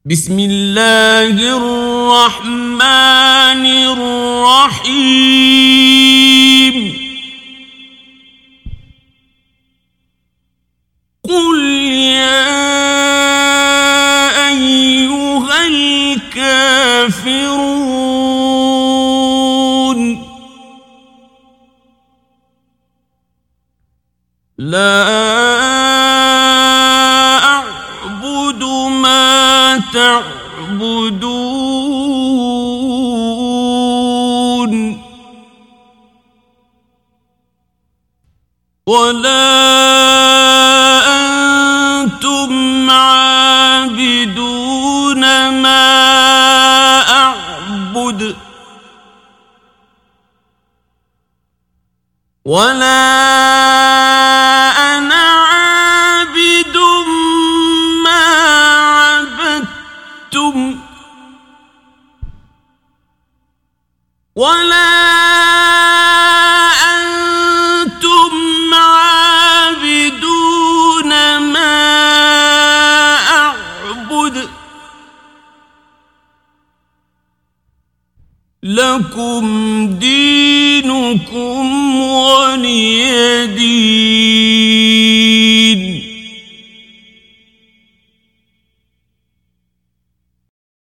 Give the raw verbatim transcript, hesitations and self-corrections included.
بسم الله الرحمن الرحيم قل يا أيها الكافرون لا أعبد ما تعبدون ولا أنتم عابدون ما أعبد ولا أنا عابد ما عبدتم ولا أنتم عابدون ما أعبد لكم دينكم ولي دين.